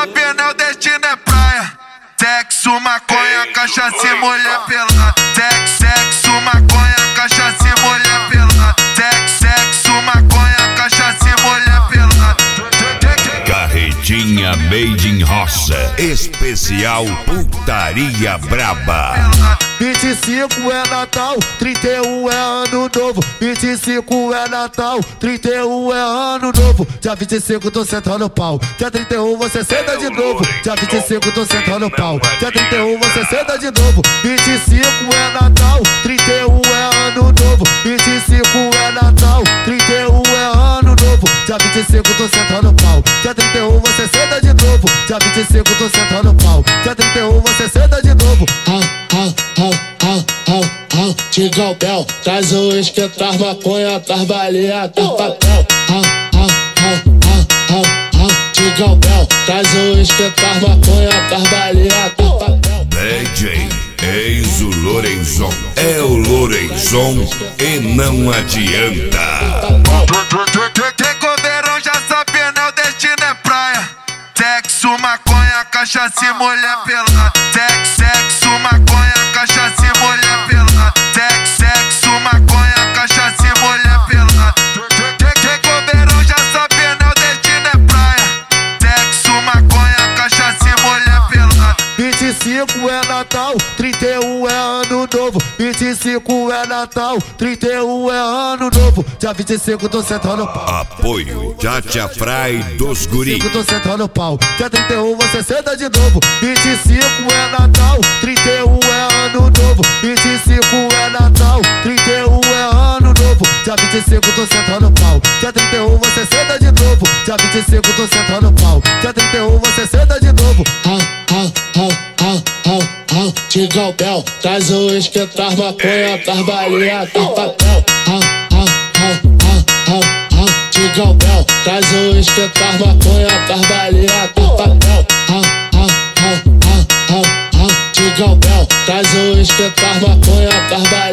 sabendo, o destino é praia. Sexo, maconha, cachaça e mulher pelada. Sexo, maconha, cachaça e mulher pelada. Sexo, maconha, cachaça e mulher pelada. Carretinha Made in Roça, especial putaria braba. 25 é Natal, 31 é Ano Novo. 25 é Natal, 31 é Ano Novo. Dia 25 tô sentando pau, dia 31 você senta de novo. Dia 25 tô sentando pau, dia 31 você senta de novo. 25 é Natal, 31 é Ano Novo. 25 é Natal, 31 é Ano Novo. Dia 25 tô sentando pau, dia 31 você senta de novo. Dia 25 tô sentando pau, dia 31 você senta de novo. Tigão Bel, traz o esquentar maconha, traz baleia, traz papel. Tigão Bel, traz o esquentar maconha, traz baleia, traz papel. DJ Enzo Lorenzon, é o Lorenzon e não adianta. Quem coverão já sabendo, o destino é praia. Sexo, maconha, cachaça e mulher pelada. Sexo, maconha, cachaça e mulher pelada. Sexo, maconha, cachaça e mulher pelada. Quem coverão já sabendo, o destino é praia. Sexo, maconha, cachaça e mulher pelada. 25 é Natal, 31 é Ano Novo. 25 é Natal, 31 é Ano Novo. Dia 25 tô sentando pau. Apoio Tchatcha Fry dos Guri. 25 tô sentando pau, dia 31 você senta de novo. 25 é Natal, 31 é Ano Novo. 25 é Natal, 31 é Ano Novo. Dia 25 tô sentando pau, dia 31 você senta de novo. Dia 25 tô sentando pau, dia 31 você senta de novo. Tigão Bel, traz o esquentar maconha, traz baleia, traz papel. Tigão Bel, traz o esquentar maconha, traz baleia, traz papel. Tigão Bel, traz o esquentar maconha, traz baleia.